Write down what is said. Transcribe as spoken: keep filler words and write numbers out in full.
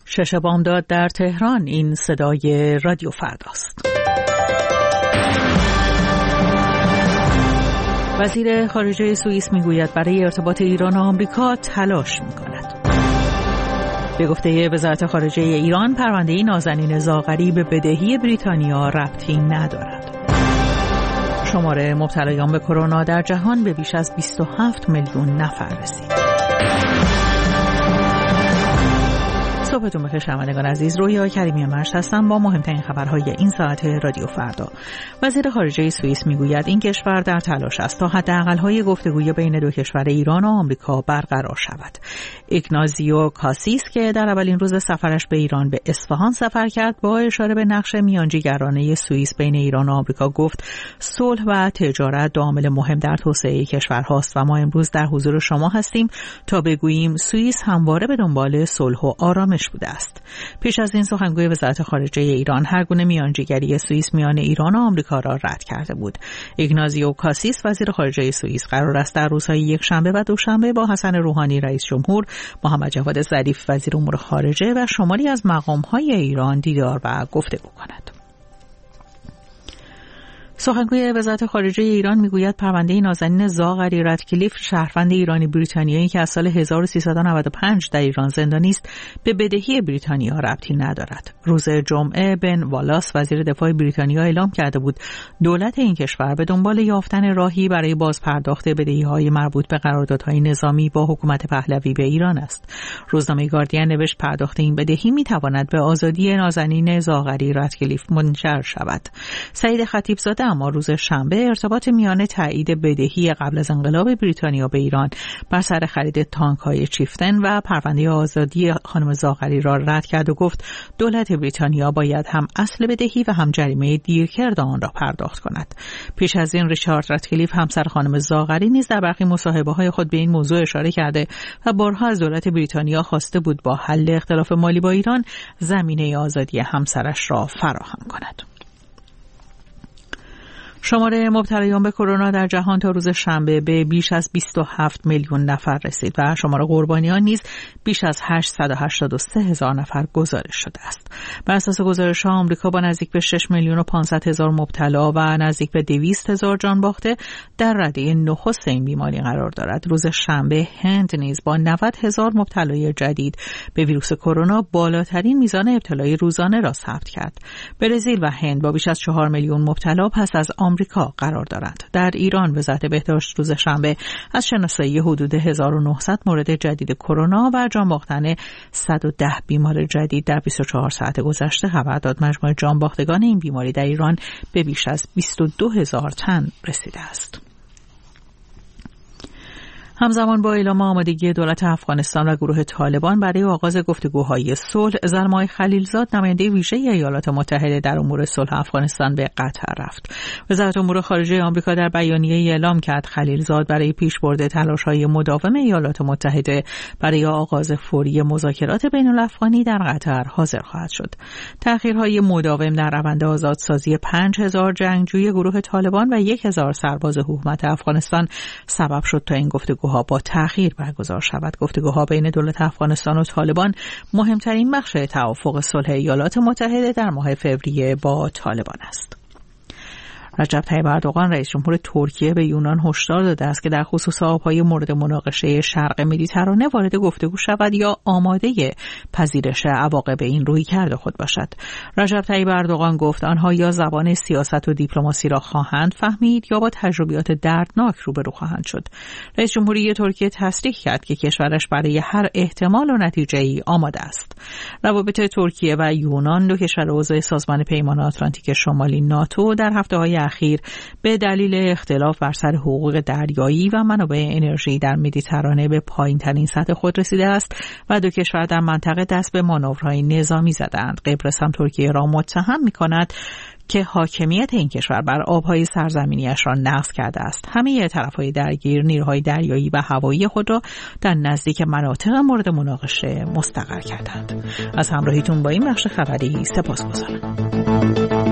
شش بامداد در تهران. این صدای رادیو فرداست. وزیر خارجه سوئیس میگوید برای ارتباط ایران و آمریکا تلاش میکند. به گفته وزارت خارجه ایران، پرونده نازنین زاغری به بدهی بریتانیا ربطی ندارد. شمار مبتلایان به کرونا در جهان به بیش از بیست و هفت میلیون نفر رسید. صبحتون بخیر شنوندگان عزیز، رویا کریمی مرش هستم با مهمترین خبرهای این ساعت رادیو فردا. وزیر خارجه سوئیس میگوید این کشور در تلاش است تا حداقل‌های گفتگوی بین دو کشور ایران و آمریکا برقرار شود. ایگنازیو کاسیس که در اولین روز سفرش به ایران به اصفهان سفر کرد، با اشاره به نقش میانجیگرانه سوئیس بین ایران و آمریکا گفت صلح و تجارت دو عامل مهم در توسعه کشورهاست و ما امروز در حضور شما هستیم تا بگوییم سوئیس همواره به دنبال صلح و آرامش بوده است. پیش از این سخنگوی وزارت خارجه ایران هر گونه میانجیگری سوئیس میان ایران و آمریکا را رد کرده بود. ایگنازیو کاسیس وزیر خارجه سوئیس قرار است در روزهای یکشنبه و دوشنبه با حسن روحانی رئیس جمهور، محمد جواد ظریف وزیر امور خارجه و شماری از مقام‌های ایران دیدار و گفتگو کند. سخنگوی وزارت خارجه ایران میگوید پرونده نازنین زاغری رادکلیف، شهروند ایرانی بریتانیایی که از سال هزار و سیصد و نود و پنج در ایران زندانی است، به بدهی بریتانیا ربطی ندارد. روز جمعه بن والاس وزیر دفاع بریتانیا اعلام کرده بود دولت این کشور به دنبال یافتن راهی برای بازپرداخت بدهی‌های مربوط به قراردادهای نظامی با حکومت پهلوی به ایران است. روزنامه گاردین نوشت پرداخت این بدهی میتواند به آزادی نازنین زاغری رادکلیف منجر شود. سعید خطیبزاده اما روز شنبه ارتباط میان تایید بدهی قبل از انقلاب بریتانیا به ایران بر سر خرید تانک‌های چیفتن و پرونده آزادی خانم زاغری را رد کرد و گفت دولت بریتانیا باید هم اصل بدهی و هم جریمه دیرکرد آن را پرداخت کند. پیش از این ریچارد رادکلیف همسر خانم زاغری نیز در برخی مصاحبه‌های خود به این موضوع اشاره کرده و بارها از دولت بریتانیا خواسته بود با حل اختلاف مالی با ایران زمینه آزادی همسرش را فراهم کند. شمار مبتلایان به کرونا در جهان تا روز شنبه به بیش از بیست و هفت میلیون نفر رسید و شمار قربانیان نیز بیش از هشتصد و هشتاد و سه هزار نفر گزارش شده است. بر اساس گزارش‌ها آمریکا با نزدیک به شش میلیون و پانصد هزار مبتلا و نزدیک به دویست هزار جان باخته در رده نخست این بیماری قرار دارد. روز شنبه هند نیز با نود هزار مبتلای جدید به ویروس کرونا بالاترین میزان ابتلای روزانه را ثبت کرد. برزیل و هند با بیش از چهار میلیون مبتلا پس از آمریکا قرار دارند. در ایران وزارت بهداشت روز شنبه از شناسایی حدود هزار و نهصد مورد جدید کرونا و جان باختن صد و ده بیمار جدید در بیست و چهار ساعت گذشته خبر داد. مجموع جان باختگان این بیماری در ایران به بیش از بیست و دو هزار تن رسیده است. همزمان با اعلام آمادگی دولت افغانستان و گروه طالبان برای آغاز گفتگوهای صلح، زلمای خلیلزاد نماینده ویژه ایالات متحده در امور صلح افغانستان به قطر رفت. وزارت امور خارجه آمریکا در بیانیه‌ای اعلام کرد خلیلزاد برای پیشبرد تلاش‌های مداوم ایالات متحده برای آغاز فوری مذاکرات بین‌الافغانی در قطر حاضر خواهد شد. تأخیرهای مداوم در روند آزادسازی پنج هزار جنگجوی گروه طالبان و یک هزار سرباز حکومت افغانستان سبب شد تا این گفتگو با تأخیر برگزار شود. گفتگوها بین دولت افغانستان و طالبان مهمترین بخش توافق صلح ایالات متحده در ماه فوریه با طالبان است. رجب طیب اردوغان رئیس جمهور ترکیه به یونان هشدار داده است که در خصوص آبهای مورد مناقشه شرق مدیترانه وارد گفتگو شود یا آماده پذیرش عواقب این رویکرد خود باشد. رجب طیب اردوغان گفت آنها یا زبان سیاست و دیپلماسی را خواهند فهمید یا با تجربیات دردناک روبرو خواهند شد. رئیس جمهوری ترکیه تصریح کرد که کشورش برای هر احتمال و نتیجه‌ای آماده است. روابط ترکیه و یونان، دو کشور عضو سازمان پیمان آتلانتیک شمالی ناتو، در هفته‌های اخیر به دلیل اختلاف بر سر حقوق دریایی و منابع انرژی در مدیترانه به پایین‌ترین سطح خود رسیده است و دو کشور در منطقه دست به مانورهای نظامی زدند. قبرس هم ترکیه را متهم می‌کند که حاکمیت این کشور بر آبهای سرزمینیش را نقض کرده است. همه طرف‌های درگیر نیروهای دریایی و هوایی خود را در نزدیک مناطق مورد مناقشه مستقر کردند. از همراهیتون با این بخش خبری سپاسگزارم.